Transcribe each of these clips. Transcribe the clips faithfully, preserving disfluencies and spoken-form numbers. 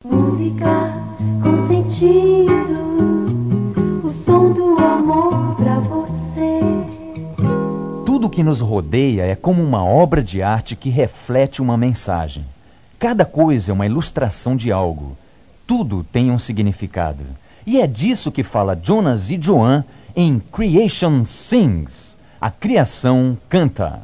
Música com sentido, o som do amor pra você. Tudo que nos rodeia é como uma obra de arte que reflete uma mensagem. Cada coisa é uma ilustração de algo. Tudo tem um significado. E é disso que fala Jonas e Joan em Creation Sings. A criação canta.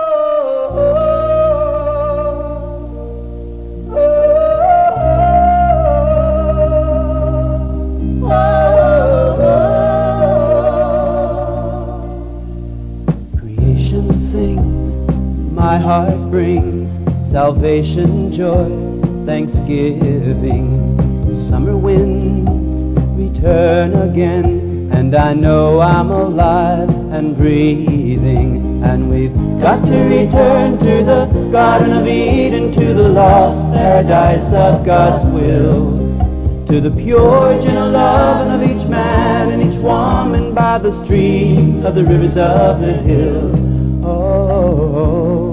Creation sings, my heart brings salvation, joy, thanksgiving. Summer winds return again, and I know I'm alive and breathing. And we've got to return to the Garden of Eden, to the lost paradise of God's will, to the pure, gentle love of each man and each woman by the streams of the rivers of the hills. Oh,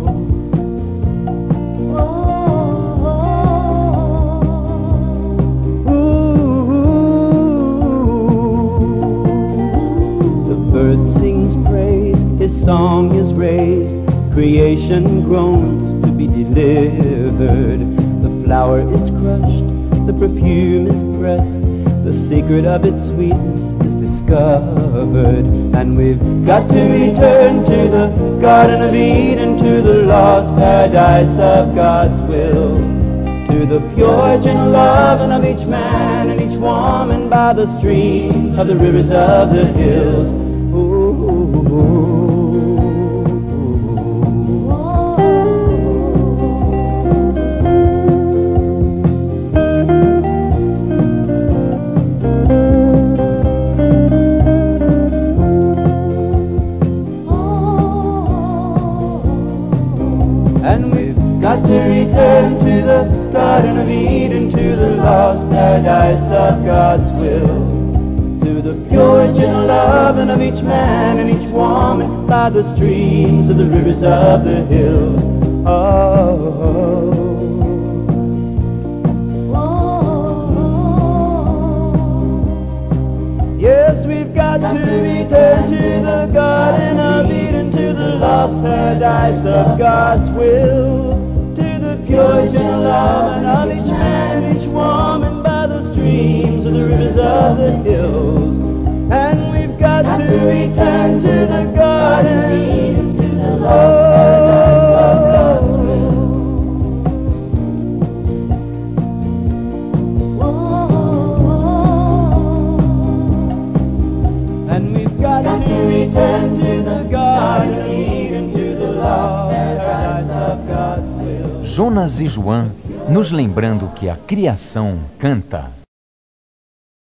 his song is raised, creation groans to be delivered. The flower is crushed, the perfume is pressed, the secret of its sweetness is discovered. And we've got to return to the Garden of Eden, to the lost paradise of God's will, to the pure, gentle love of each man and each woman by the streams of the rivers of the hills. Ooh. And we've got to return to the Garden of Eden, to the lost paradise of God's will, to the pure, gentle loving of each man and each woman by the streams of the rivers of the hills. Oh. Yes, we've got to return to the Garden of Eden, to the lost paradise of God's will, to the pure, gentle loving of each man, each woman by the streams of the rivers of the hills. And we've got to return to the Garden of Eden, to the lost paradise of God's will. And we've got to return to the Garden of Eden, to the lost paradise of God's will. Jonas e Joan nos lembrando que a criação canta.